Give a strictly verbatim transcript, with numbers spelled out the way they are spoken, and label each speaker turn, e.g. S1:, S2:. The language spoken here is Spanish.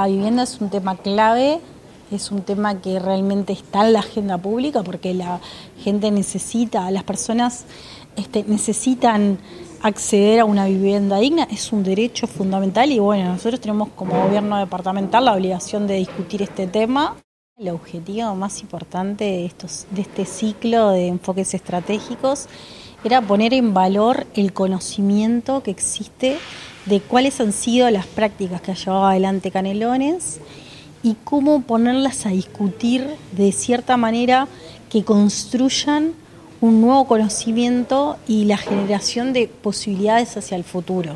S1: La vivienda es un tema clave, es un tema que realmente está en la agenda pública porque la gente necesita, las personas este, necesitan acceder a una vivienda digna, es un derecho fundamental y bueno, nosotros tenemos como gobierno departamental la obligación de discutir este tema. El objetivo más importante de, estos, de este ciclo de enfoques estratégicos era poner en valor el conocimiento que existe de cuáles han sido las prácticas que ha llevado adelante Canelones y cómo ponerlas a discutir de cierta manera que construyan un nuevo conocimiento y la generación de posibilidades hacia el futuro.